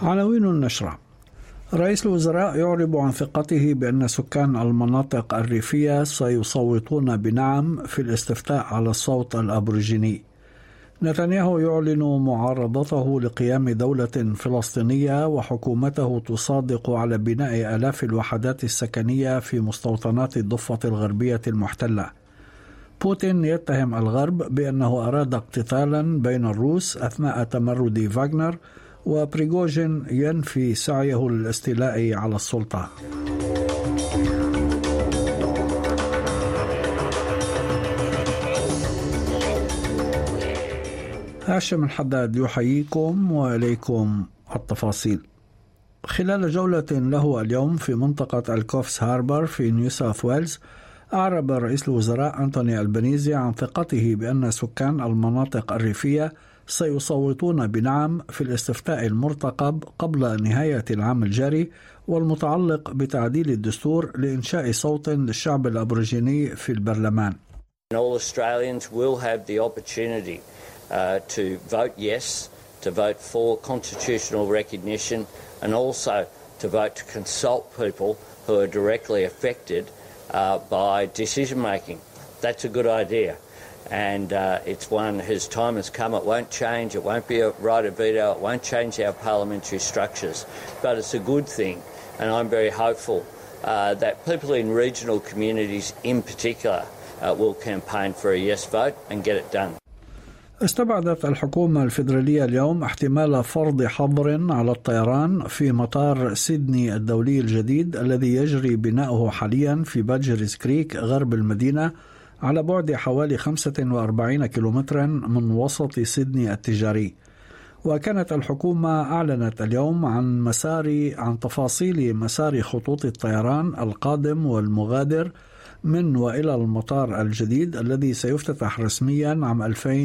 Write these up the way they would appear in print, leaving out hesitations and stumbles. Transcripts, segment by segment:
عناوين النشرة: رئيس الوزراء يعرب عن ثقته بأن سكان المناطق الريفية سيصوتون بنعم في الاستفتاء على الصوت الأبوريجيني. نتنياهو يعلن معارضته لقيام دولة فلسطينية، وحكومته تصادق على بناء آلاف الوحدات السكنية في مستوطنات الضفة الغربية المحتلة. بوتين يتهم الغرب بأنه أراد اقتتالا بين الروس أثناء تمرد فاغنر، وبريغوجين ينفي سعيه للاستيلاء على السلطة. هاشم الحداد يحييكم وإليكم التفاصيل. خلال جولة له اليوم في منطقة الكوفس هاربر في نيو ساوث ويلز، أعرب رئيس الوزراء أنتوني ألبانيزي عن ثقته بأن سكان المناطق الريفية سيصوتون بنعم في الاستفتاء المرتقب قبل نهاية العام الجاري، والمتعلق بتعديل الدستور لإنشاء صوت للشعب الأبوريجيني في البرلمان. All Australians will have the opportunity to vote yes, to vote for constitutional recognition, and also to vote to consult people who are directly affected by decision making. That's a good idea. And it's one whose time has come. It won't change. It won't be a right of veto. It won't change our parliamentary structures. But it's a good thing. And I'm very hopeful that people in regional communities in particular will campaign for a yes vote and get it done. استبعدت الحكومة الفيدرالية اليوم احتمال فرض حظر على الطيران في مطار سيدني الدولي الجديد الذي يجري بناؤه حاليا في بادجرز كريك غرب المدينة، على بعد حوالي 45 كيلومترا من وسط سيدني التجاري. وكانت الحكومة أعلنت اليوم عن تفاصيل مسار خطوط الطيران القادم والمغادر من وإلى المطار الجديد الذي سيفتتح رسميا عام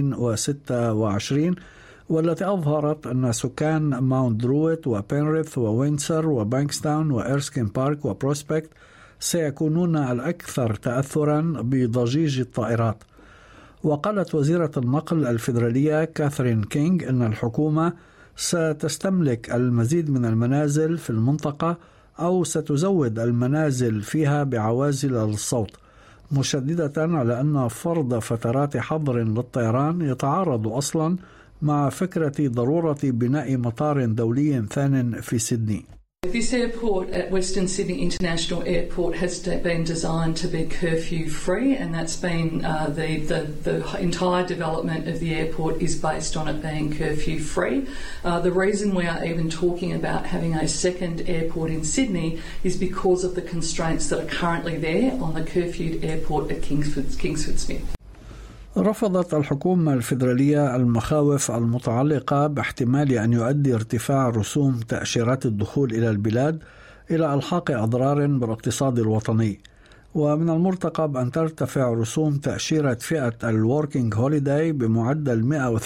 2026، والتي أظهرت أن سكان ماونت درويت وبينريث ووينسر وبانكستاون وإيرسكين بارك وبروسبكت سيكونون الأكثر تأثرا بضجيج الطائرات. وقالت وزيرة النقل الفيدرالية كاثرين كينغ أن الحكومة ستستملك المزيد من المنازل في المنطقة أو ستزود المنازل فيها بعوازل للصوت، مشددة على أن فرض فترات حظر للطيران يتعارض أصلا مع فكرة ضرورة بناء مطار دولي ثان في سيدني. This airport at Western Sydney International Airport has been designed to be curfew-free, and that's been the entire development of the airport is based on it being curfew-free. The reason we are even talking about having a second airport in Sydney is because of the constraints that are currently there on the curfewed airport at Kingsford Smith. رفضت الحكومة الفيدرالية المخاوف المتعلقة باحتمال أن يؤدي ارتفاع رسوم تأشيرات الدخول إلى البلاد إلى إلحاق أضرار بالاقتصاد الوطني. ومن المرتقب أن ترتفع رسوم تأشيرة فئة الوركينج هوليداي بمعدل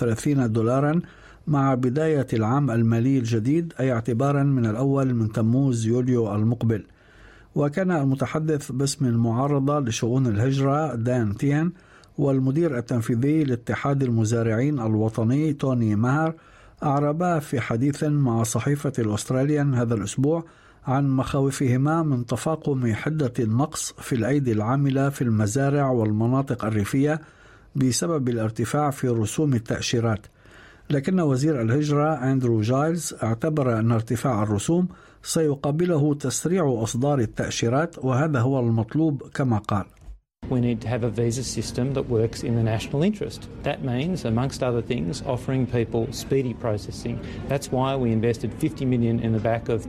$130 مع بداية العام المالي الجديد، أي اعتبارا من الأول من تموز يوليو المقبل. وكان المتحدث باسم المعارضة لشؤون الهجرة دان تيان والمدير التنفيذي لاتحاد المزارعين الوطني توني ماهر أعربا في حديث مع صحيفة الأستراليان هذا الأسبوع عن مخاوفهما من تفاقم حدة النقص في الأيدي العاملة في المزارع والمناطق الريفية بسبب الارتفاع في رسوم التأشيرات. لكن وزير الهجرة أندرو جايلز اعتبر أن ارتفاع الرسوم سيقابله تسريع إصدار التأشيرات، وهذا هو المطلوب كما قال. We need to have a visa system that works in the national interest. That means, amongst other things, offering people speedy processing. That's why we invested $50 million in the back of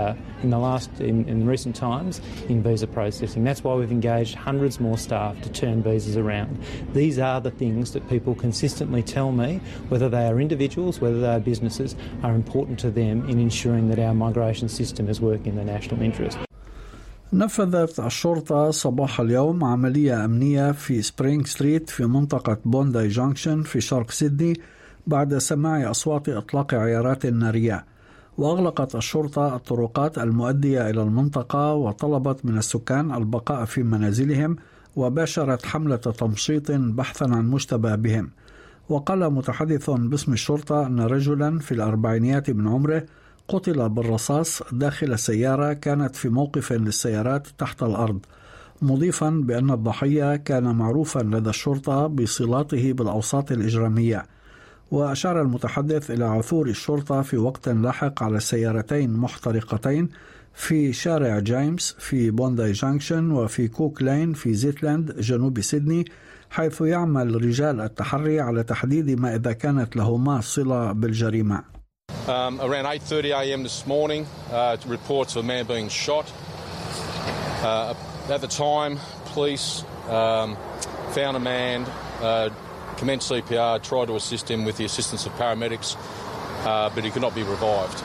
in recent times in visa processing. That's why we've engaged hundreds more staff to turn visas around. These are the things that people consistently tell me, whether they are individuals, whether they are businesses, are important to them in ensuring that our migration system is working in the national interest. نفذت الشرطة صباح اليوم عملية أمنية في سبرينغ ستريت في منطقة بونداي جانكشن في شرق سيدني بعد سماع أصوات إطلاق عيارات نارية. وأغلقت الشرطة الطرقات المؤدية إلى المنطقة وطلبت من السكان البقاء في منازلهم، وباشرت حملة تمشيط بحثا عن مشتبه بهم. وقال متحدث باسم الشرطة أن رجلا في الأربعينيات من عمره قتل بالرصاص داخل سيارة كانت في موقف للسيارات تحت الأرض، مضيفا بأن الضحية كان معروفا لدى الشرطة بصلاته بالأوساط الإجرامية. وأشار المتحدث إلى عثور الشرطة في وقت لاحق على سيارتين محترقتين في شارع جيمس في بونداي جانكشن وفي كوك لين في زيتلاند جنوب سيدني، حيث يعمل رجال التحري على تحديد ما إذا كانت لهما صلة بالجريمة. Around 8:30 a.m. this morning, reports of a man being shot. At the time, police found a man, commenced CPR, tried to assist him with the assistance of paramedics, but he could not be revived.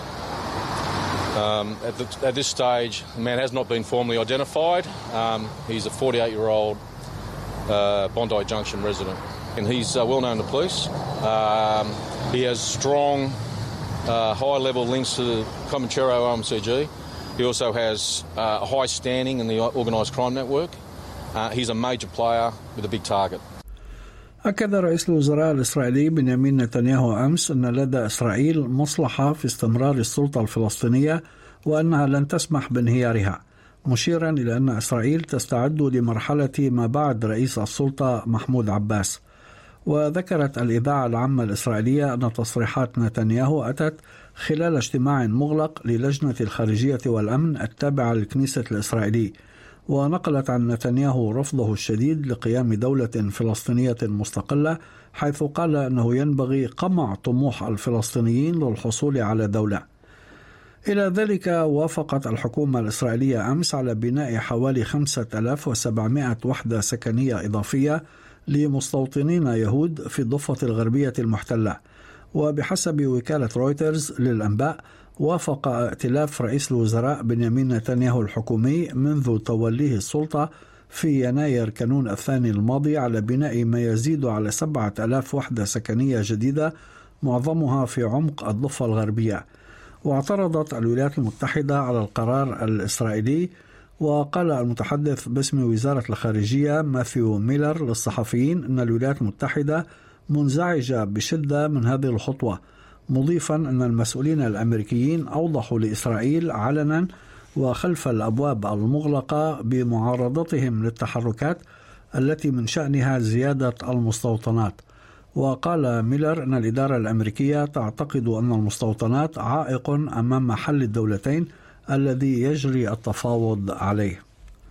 At this stage, the man has not been formally identified. He's a 48-year-old Bondi Junction resident, and he's well known to police. He has strong high-level links to the Comanchero OMCG. He also has a high standing in the organised crime network. He's a major player with a big target. أكد رئيس الوزراء الإسرائيلي بنيامين نتنياهو أمس أن لدى إسرائيل مصلحة في استمرار السلطة الفلسطينية وأنها لن تسمح بانهيارها، مشيرا إلى أن إسرائيل تستعد لمرحلة ما بعد رئيس السلطة محمود عباس. وذكرت الإذاعة العامة الإسرائيلية أن تصريحات نتنياهو أتت خلال اجتماع مغلق للجنة الخارجية والأمن التابعة للكنيسة الإسرائيلي، ونقلت عن نتنياهو رفضه الشديد لقيام دولة فلسطينية مستقلة، حيث قال أنه ينبغي قمع طموح الفلسطينيين للحصول على دولة. إلى ذلك وافقت الحكومة الإسرائيلية أمس على بناء حوالي 5700 وحدة سكنية إضافية لمستوطنين يهود في الضفة الغربية المحتلة. وبحسب وكالة رويترز للأنباء، وافق ائتلاف رئيس الوزراء بنيامين نتنياهو الحكومي منذ توليه السلطة في يناير كانون الثاني الماضي على بناء ما يزيد على 7000 وحدة سكنية جديدة، معظمها في عمق الضفة الغربية. واعترضت الولايات المتحدة على القرار الإسرائيلي، وقال المتحدث باسم وزارة الخارجية ماثيو ميلر للصحفيين أن الولايات المتحدة منزعجة بشدة من هذه الخطوة، مضيفا أن المسؤولين الأمريكيين أوضحوا لإسرائيل علنا وخلف الأبواب المغلقة بمعارضتهم للتحركات التي من شأنها زيادة المستوطنات. وقال ميلر أن الإدارة الأمريكية تعتقد أن المستوطنات عائق أمام حل الدولتين الذي يجري التفاوض عليه.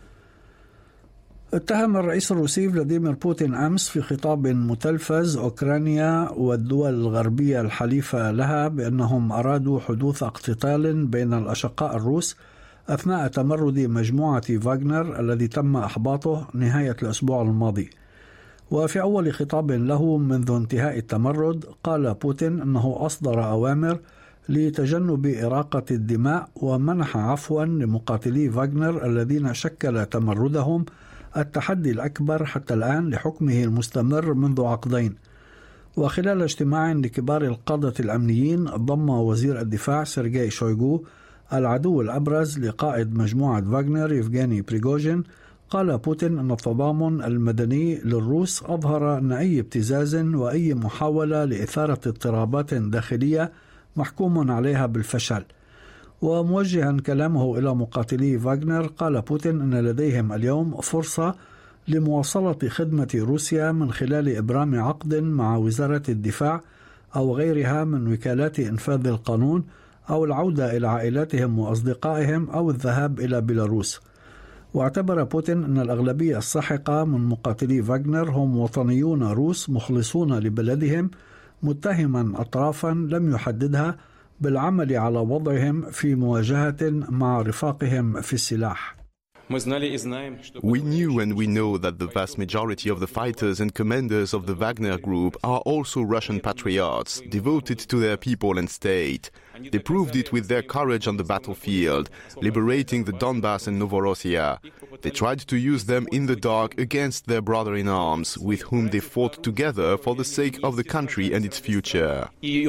اتهم الرئيس الروسي فلاديمير بوتين أمس في خطاب متلفز أوكرانيا والدول الغربية الحليفة لها بأنهم أرادوا حدوث اقتتال بين الأشقاء الروس أثناء تمرد مجموعة فاغنر الذي تم إحباطه نهاية الأسبوع الماضي. وفي أول خطاب له منذ انتهاء التمرد قال بوتين أنه أصدر أوامر لتجنب إراقة الدماء ومنح عفوا لمقاتلي فاغنر الذين شكل تمردهم التحدي الأكبر حتى الآن لحكمه المستمر منذ عقدين. وخلال اجتماع لكبار القادة الأمنيين ضم وزير الدفاع سيرجي شويغو العدو الأبرز لقائد مجموعة فاغنر يفغاني بريغوجين، قال بوتين أن التضامن المدني للروس أظهر أن أي ابتزاز وأي محاولة لإثارة اضطرابات داخلية محكوم عليها بالفشل. وموجها كلامه إلى مقاتلي فاغنر قال بوتين أن لديهم اليوم فرصة لمواصلة خدمة روسيا من خلال إبرام عقد مع وزارة الدفاع أو غيرها من وكالات إنفاذ القانون، أو العودة إلى عائلاتهم وأصدقائهم أو الذهاب إلى بيلاروس. واعتبر بوتين أن الأغلبية الساحقة من مقاتلي فاغنر هم وطنيون روس مخلصون لبلدهم، متهما أطرافا لم يحددها بالعمل على وضعهم في مواجهة مع رفاقهم في السلاح. We knew and we know that the vast majority of the fighters and commanders of the Wagner Group are also Russian patriots, devoted to their people and state. They proved it with their courage on the battlefield, liberating the Donbass and Novorossiya. They tried to use them in the dark against their brother-in-arms, with whom they fought together for the sake of the country and its future.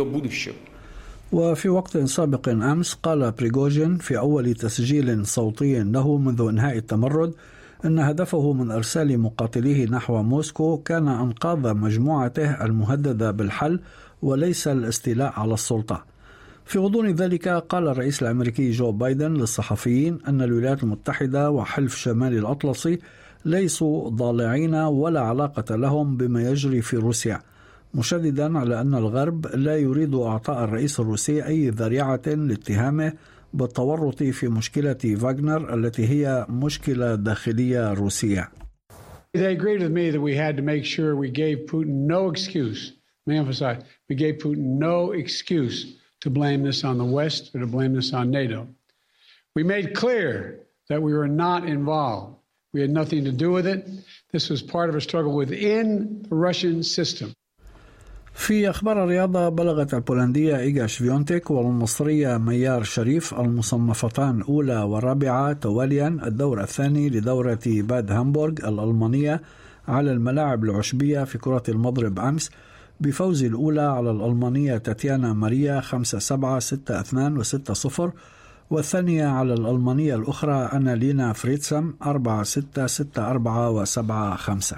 وفي وقت سابق أمس قال بريغوجين في أول تسجيل صوتي له منذ إنهاء التمرد أن هدفه من إرسال مقاتليه نحو موسكو كان إنقاذ مجموعته المهددة بالحل وليس الاستيلاء على السلطة. في غضون ذلك قال الرئيس الأمريكي جو بايدن للصحفيين أن الولايات المتحدة وحلف شمال الأطلسي ليسوا ضالعين ولا علاقة لهم بما يجري في روسيا، مشددا على أن الغرب لا يريد إعطاء الرئيس الروسي أي ذريعة لاتهامه بالتورط في مشكلة فاغنر التي هي مشكلة داخلية روسية. They agreed with me that we had to make sure we gave Putin no excuse. Let me emphasize, we gave Putin no excuse to blame this on the West or to blame this on NATO. We made clear that we were not involved. We had nothing to do with it. This was part of a struggle within the Russian system. في أخبار الرياضة، بلغت البولندية إيغا شفيونتك والمصرية ميار شريف المصنفتان أولى ورابعة تواليا الدور الثاني لدورة باد هامبورغ الألمانية على الملاعب العشبية في كرة المضرب أمس، بفوز الأولى على الألمانية تاتيانا ماريا 5-7 6-2 و6-0، والثانية على الألمانية الأخرى أنالينا فريتسم 4-6 6-4 و7-5.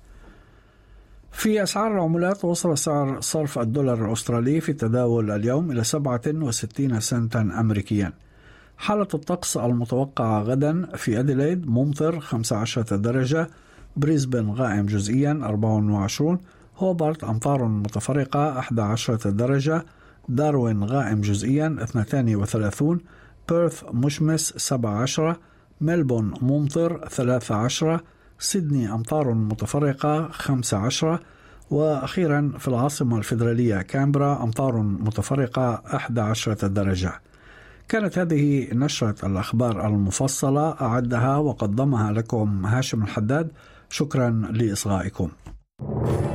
في أسعار العملات، وصل سعر صرف الدولار الأسترالي في التداول اليوم إلى 67 سنتا أمريكيا. حالة الطقس المتوقعة غدا: في أديلايد ممطر 15 درجة، بريسبن غائم جزئيا 24، هوبارت أمطار متفرقة 11 درجة، داروين غائم جزئيا 32، بيرث مشمس 17، ملبون ممطر 13، سيدني أمطار متفرقة 15، وأخيرا في العاصمة الفيدرالية كامبرا أمطار متفرقة 11 درجة. كانت هذه نشرة الأخبار المفصلة، أعدها وقدمها لكم هاشم الحداد. شكرا لإصغائكم.